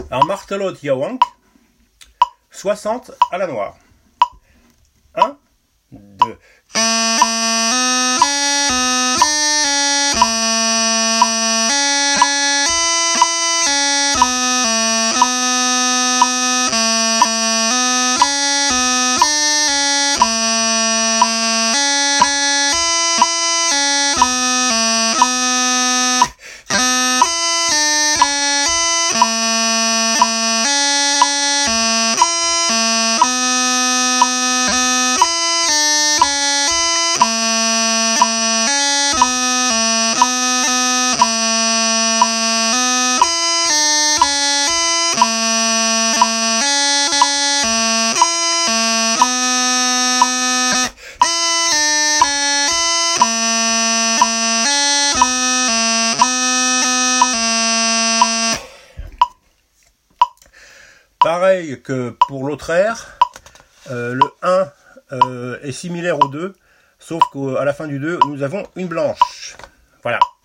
Un martelot yawank, 60 à la noire. 1, 2. Pareil que pour l'autre air, le 1 est similaire au 2, sauf qu'à la fin du 2, nous avons une blanche. Voilà.